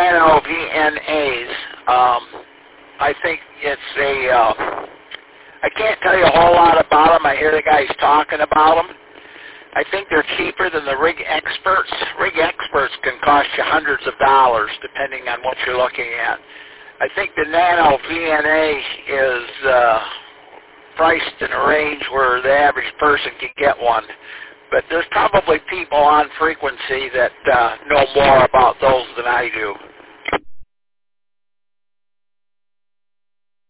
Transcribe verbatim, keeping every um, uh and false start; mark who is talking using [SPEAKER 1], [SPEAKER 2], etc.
[SPEAKER 1] Nano V N As. Um, I think it's a, uh, I can't tell you a whole lot about them. I hear the guys talking about them. I think they're cheaper than the Rig Experts. Rig Experts can cost you hundreds of dollars depending on what you're looking at. I think the Nano V N A is uh, priced in a range where the average person can get one. But there's probably people on frequency that uh, know more about those than I do.